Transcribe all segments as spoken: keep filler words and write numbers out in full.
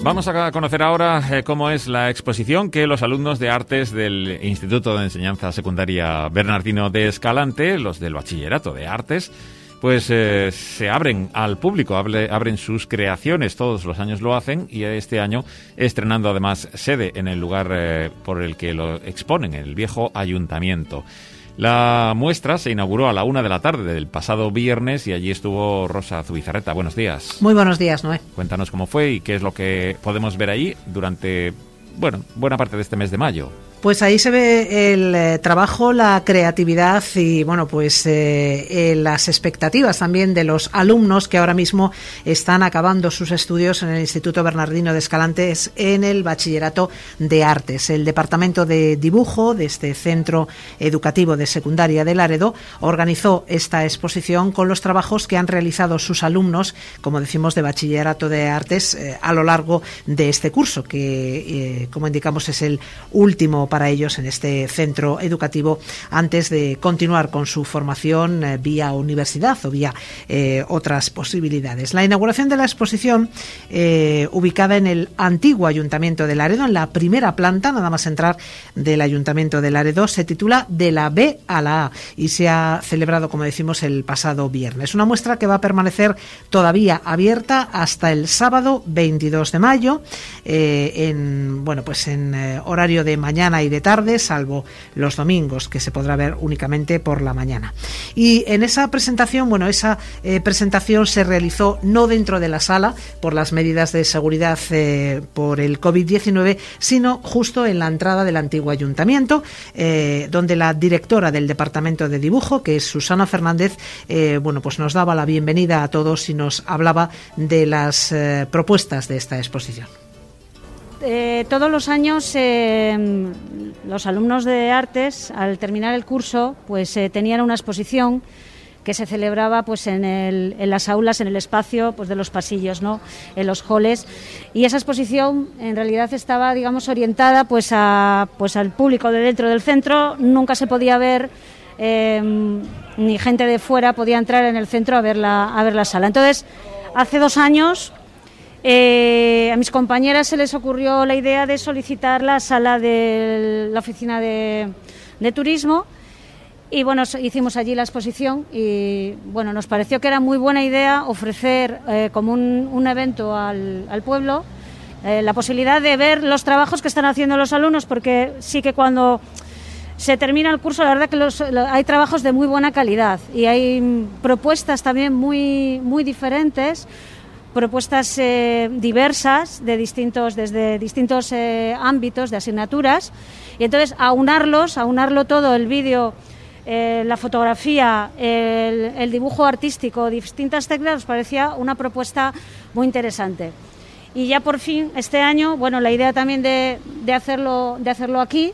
Vamos a conocer ahora eh, cómo es la exposición que los alumnos de artes del Instituto de Enseñanza Secundaria Bernardino de Escalante, los del Bachillerato de Artes, pues eh, se abren al público, abre, abren sus creaciones, todos los años lo hacen, y este año estrenando además sede en el lugar eh, por el que lo exponen, en el viejo ayuntamiento. La muestra se inauguró a la una de la tarde del pasado viernes y allí estuvo Rosa Zubizarreta. Buenos días. Muy buenos días, Noé. Cuéntanos cómo fue y qué es lo que podemos ver ahí durante, bueno, buena parte de este mes de mayo. Pues ahí se ve el eh, trabajo, la creatividad y, bueno, pues eh, eh, las expectativas también de los alumnos que ahora mismo están acabando sus estudios en el Instituto Bernardino de Escalante en el Bachillerato de Artes. El Departamento de Dibujo de este Centro Educativo de Secundaria de Laredo organizó esta exposición con los trabajos que han realizado sus alumnos, como decimos, de Bachillerato de Artes eh, a lo largo de este curso, que, eh, como indicamos, es el último para ellos en este centro educativo antes de continuar con su formación eh, vía universidad o vía eh, otras posibilidades. La inauguración de la exposición, eh, ubicada en el antiguo Ayuntamiento de Laredo, en la primera planta, nada más entrar del Ayuntamiento de Laredo, se titula De la B a la A y se ha celebrado, como decimos, el pasado viernes. Una muestra que va a permanecer todavía abierta hasta el sábado veintidós de mayo, eh, en, bueno, pues en eh, horario de mañana y de tarde, salvo los domingos, que se podrá ver únicamente por la mañana. Y en esa presentación, bueno, esa eh, presentación se realizó no dentro de la sala por las medidas de seguridad eh, por el covid diecinueve, sino justo en la entrada del antiguo ayuntamiento, eh, donde la directora del Departamento de Dibujo, que es Susana Fernández, eh, bueno, pues nos daba la bienvenida a todos y nos hablaba de las eh, propuestas de esta exposición. Eh, todos los años eh, los alumnos de artes, al terminar el curso, pues eh, tenían una exposición que se celebraba pues en, el, en las aulas, en el espacio pues de los pasillos, ¿no?, en los halls, y esa exposición en realidad estaba, digamos, orientada pues a pues al público de dentro del centro. Nunca se podía ver eh, ni gente de fuera podía entrar en el centro a ver la, a ver la sala. Entonces, hace dos años Eh, a mis compañeras se les ocurrió la idea de solicitar la sala de la oficina de, de turismo y bueno, hicimos allí la exposición y bueno, nos pareció que era muy buena idea ofrecer eh, como un, un evento al, al pueblo eh, la posibilidad de ver los trabajos que están haciendo los alumnos, porque sí que cuando se termina el curso, la verdad que los, hay trabajos de muy buena calidad y hay propuestas también muy, muy diferentes, propuestas eh, diversas de distintos desde distintos eh, ámbitos de asignaturas, y entonces aunarlos, aunarlo todo, el vídeo, eh, la fotografía, el, el dibujo artístico, distintas técnicas, nos parecía una propuesta muy interesante. Y ya por fin este año, bueno, la idea también de, de hacerlo de hacerlo aquí,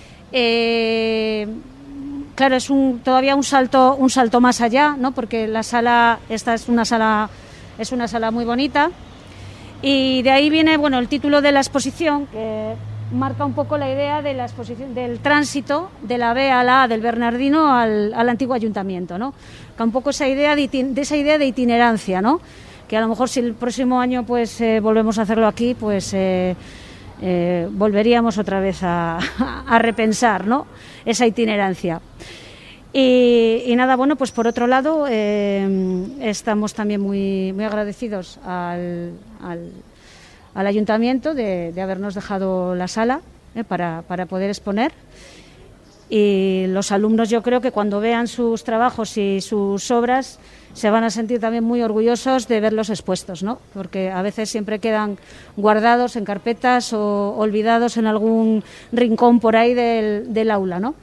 eh, claro, es un todavía un salto un salto más allá, ¿no? Porque la sala esta es una sala Es una sala muy bonita y de ahí viene, bueno, el título de la exposición, que marca un poco la idea de la exposición del tránsito de la B a la A, del Bernardino al, al antiguo ayuntamiento, ¿no? Que un poco esa idea de, de esa idea de itinerancia, ¿no? Que a lo mejor si el próximo año pues eh, volvemos a hacerlo aquí, pues eh, eh, volveríamos otra vez a, a repensar, ¿no?, esa itinerancia. Y, y nada, bueno, pues por otro lado eh, estamos también muy, muy agradecidos al, al, al ayuntamiento de, de habernos dejado la sala eh, para, para poder exponer, y los alumnos, yo creo que cuando vean sus trabajos y sus obras se van a sentir también muy orgullosos de verlos expuestos, ¿no?, porque a veces siempre quedan guardados en carpetas o olvidados en algún rincón por ahí del, del aula, ¿no?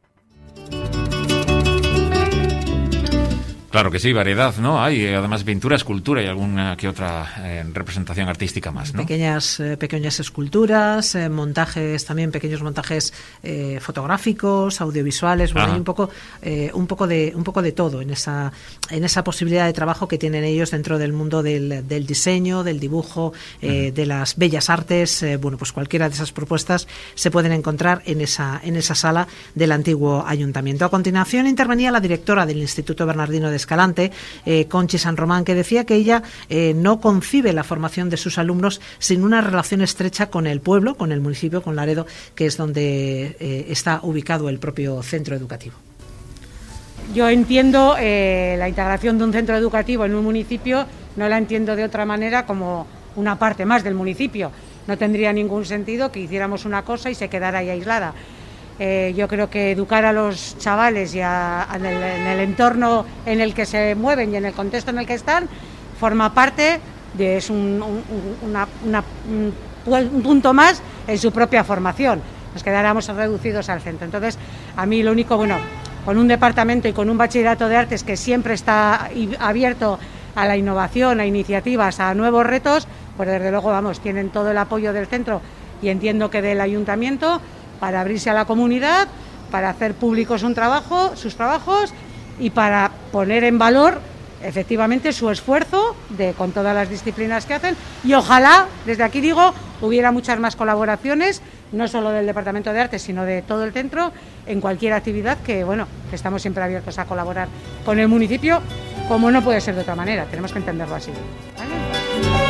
Claro que sí, variedad, ¿no? Hay además pintura, escultura y alguna que otra eh, representación artística más, ¿no? Pequeñas, eh, pequeñas esculturas, eh, montajes también, pequeños montajes eh, fotográficos, audiovisuales, bueno, hay un poco, eh, un poco de, un poco de todo en esa, en esa posibilidad de trabajo que tienen ellos dentro del mundo del, del diseño, del dibujo, eh, uh-huh. de las bellas artes. Eh, bueno, pues cualquiera de esas propuestas se pueden encontrar en esa, en esa sala del antiguo ayuntamiento. A continuación intervenía la directora del Instituto Bernardino de Escalante, eh, Conchi San Román, que decía que ella eh, no concibe la formación de sus alumnos sin una relación estrecha con el pueblo, con el municipio, con Laredo, que es donde eh, está ubicado el propio centro educativo. Yo entiendo eh, la integración de un centro educativo en un municipio, no la entiendo de otra manera como una parte más del municipio. No tendría ningún sentido que hiciéramos una cosa y se quedara ahí aislada. Eh, yo creo que educar a los chavales y a, a en, el, en el entorno en el que se mueven y en el contexto en el que están forma parte de es un, un, una, una, un, un punto más en su propia formación. Nos quedáramos reducidos al centro. Entonces, a mí lo único, bueno, con un departamento y con un bachillerato de artes que siempre está abierto a la innovación, a iniciativas, a nuevos retos, pues desde luego, vamos, tienen todo el apoyo del centro y entiendo que del ayuntamiento para abrirse a la comunidad, para hacer públicos un trabajo, sus trabajos y para poner en valor efectivamente su esfuerzo de, con todas las disciplinas que hacen, y ojalá, desde aquí digo, hubiera muchas más colaboraciones, no solo del Departamento de Arte, sino de todo el centro, en cualquier actividad que, bueno, que estamos siempre abiertos a colaborar con el municipio, como no puede ser de otra manera, tenemos que entenderlo así, ¿vale?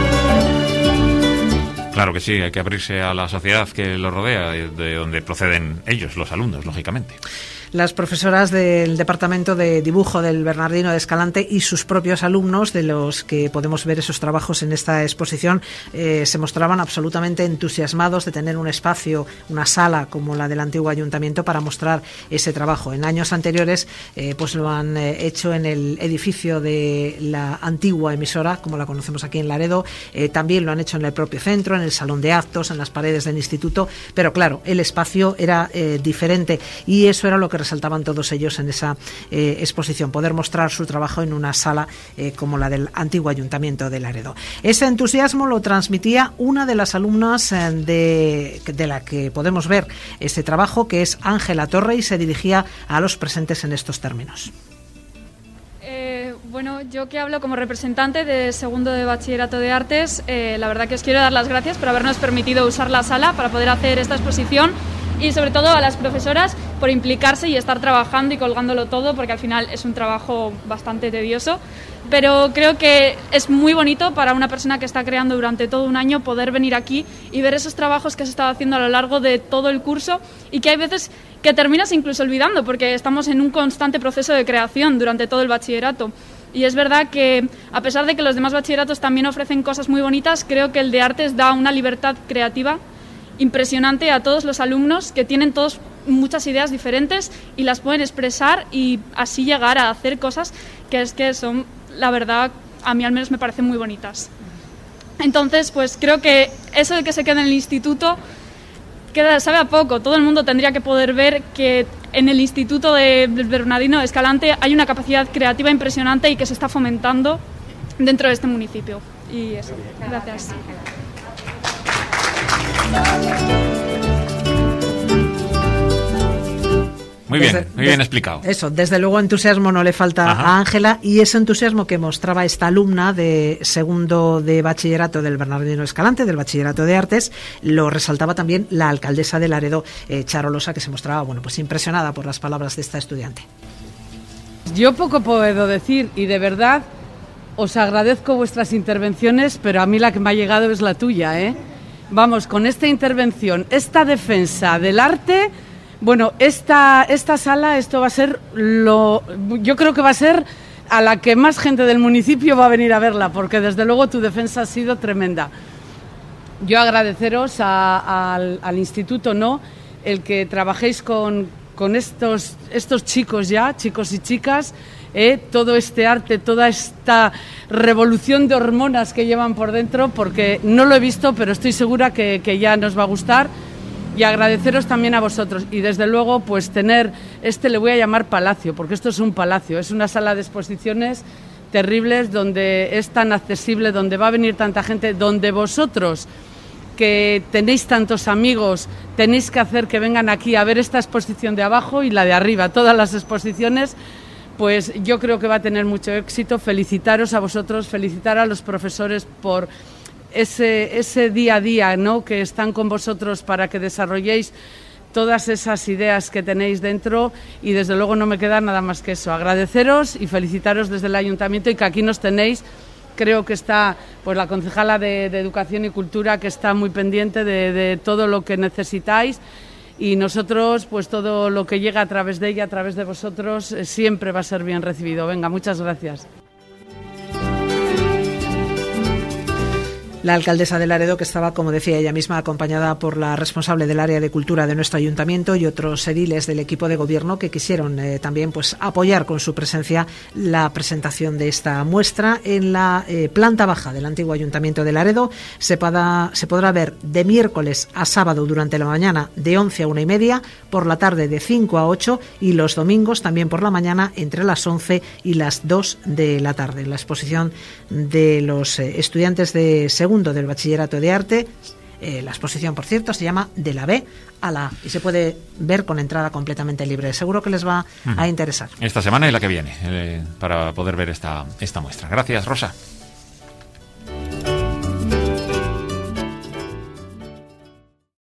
Claro que sí, hay que abrirse a la sociedad que lo rodea, de donde proceden ellos, los alumnos, lógicamente. Las profesoras del Departamento de Dibujo del Bernardino de Escalante y sus propios alumnos, de los que podemos ver esos trabajos en esta exposición, eh, se mostraban absolutamente entusiasmados de tener un espacio, una sala como la del antiguo ayuntamiento para mostrar ese trabajo. En años anteriores eh, pues lo han eh, hecho en el edificio de la antigua emisora, como la conocemos aquí en Laredo, eh, también lo han hecho en el propio centro, en el salón de actos, en las paredes del instituto, pero claro, el espacio era eh, diferente y eso era lo que resaltaban todos ellos en esa eh, exposición, poder mostrar su trabajo en una sala eh, como la del antiguo ayuntamiento de Laredo. Ese entusiasmo lo transmitía una de las alumnas eh, de, de la que podemos ver este trabajo, que es Ángela Torre, y se dirigía a los presentes en estos términos. Eh, bueno, yo que hablo como representante de segundo de Bachillerato de Artes, eh, la verdad que os quiero dar las gracias por habernos permitido usar la sala para poder hacer esta exposición, y sobre todo a las profesoras por implicarse y estar trabajando y colgándolo todo, porque al final es un trabajo bastante tedioso, pero creo que es muy bonito para una persona que está creando durante todo un año poder venir aquí y ver esos trabajos que se estado haciendo a lo largo de todo el curso, y que hay veces que terminas incluso olvidando porque estamos en un constante proceso de creación durante todo el bachillerato. Y es verdad que, a pesar de que los demás bachilleratos también ofrecen cosas muy bonitas, creo que el de artes da una libertad creativa impresionante a todos los alumnos, que tienen todos muchas ideas diferentes y las pueden expresar y así llegar a hacer cosas que es que son, la verdad, a mí al menos me parecen muy bonitas. Entonces, pues creo que eso de que se quede en el instituto queda, sabe a poco. Todo el mundo tendría que poder ver que en el Instituto de Bernardino de Escalante hay una capacidad creativa impresionante y que se está fomentando dentro de este municipio. Y eso, gracias. Muy bien, Desde, muy bien des, explicado. Eso, desde luego entusiasmo no le falta Ajá. a Ángela, y ese entusiasmo que mostraba esta alumna de segundo de bachillerato del Bernardino Escalante, del bachillerato de artes, lo resaltaba también la alcaldesa de Laredo, eh, Charo Losa, que se mostraba, bueno, pues impresionada por las palabras de esta estudiante. Yo poco puedo decir, y de verdad os agradezco vuestras intervenciones, pero a mí la que me ha llegado es la tuya, ¿eh? Vamos, con esta intervención, esta defensa del arte. Bueno, esta, esta sala, esto va a ser lo... Yo creo que va a ser a la que más gente del municipio va a venir a verla, porque desde luego tu defensa ha sido tremenda. Yo agradeceros a, a, al, al instituto, ¿no?, el que trabajéis con, con estos, estos chicos ya, chicos y chicas, eh, todo este arte, toda esta revolución de hormonas que llevan por dentro, porque no lo he visto, pero estoy segura que, que ya nos va a gustar. Y agradeceros también a vosotros, y desde luego pues tener este, le voy a llamar palacio, porque esto es un palacio, es una sala de exposiciones terribles donde es tan accesible, donde va a venir tanta gente, donde vosotros, que tenéis tantos amigos, tenéis que hacer que vengan aquí a ver esta exposición de abajo y la de arriba, todas las exposiciones. Pues yo creo que va a tener mucho éxito. Felicitaros a vosotros, felicitar a los profesores por Ese, ese día a día, ¿no?, que están con vosotros para que desarrolléis todas esas ideas que tenéis dentro y desde luego no me queda nada más que eso, agradeceros y felicitaros desde el Ayuntamiento y que aquí nos tenéis. Creo que está pues la concejala de, de Educación y Cultura, que está muy pendiente de, de todo lo que necesitáis, y nosotros pues todo lo que llega a través de ella, a través de vosotros, eh, siempre va a ser bien recibido. Venga, muchas gracias. La alcaldesa de Laredo, que estaba, como decía ella misma, acompañada por la responsable del área de cultura de nuestro ayuntamiento y otros ediles del equipo de gobierno que quisieron eh, también pues apoyar con su presencia la presentación de esta muestra en la eh, planta baja del antiguo ayuntamiento de Laredo. Se, pada, se podrá ver de miércoles a sábado durante la mañana de once a una y media, por la tarde de cinco a ocho y los domingos también por la mañana entre las once y las dos de la tarde. La exposición de los eh, estudiantes de segundo del Bachillerato de Arte, eh, la exposición, por cierto, se llama De la B a la A y se puede ver con entrada completamente libre. Seguro que les va uh-huh. a interesar. Esta semana y la que viene, eh, para poder ver esta, esta muestra. Gracias, Rosa.